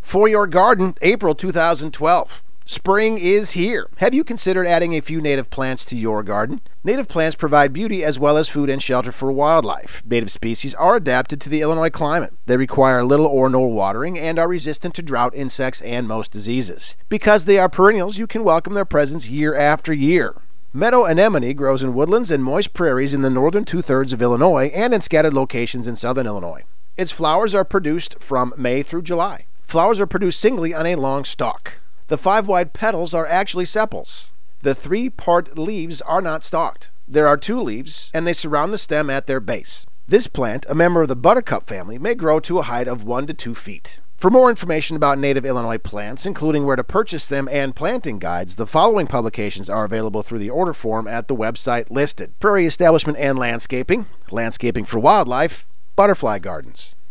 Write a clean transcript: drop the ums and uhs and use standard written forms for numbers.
For your garden, April 2012. Spring is here. Have you considered adding a few native plants to your garden? Native plants provide beauty as well as food and shelter for wildlife. Native species are adapted to the Illinois climate. They require little or no watering and are resistant to drought, insects, and most diseases. Because they are perennials, you can welcome their presence year after year. Meadow anemone grows in woodlands and moist prairies in the northern two-thirds of Illinois and in scattered locations in southern Illinois. Its flowers are produced from May through July. Flowers are produced singly on a long stalk. The 5 wide petals are actually sepals. The 3-part leaves are not stalked. There are 2 leaves, and they surround the stem at their base. This plant, a member of the buttercup family, may grow to a height of 1 to 2 feet. For more information about native Illinois plants, including where to purchase them and planting guides, the following publications are available through the order form at the website listed: Prairie Establishment and Landscaping, Landscaping for Wildlife, Butterfly Gardens.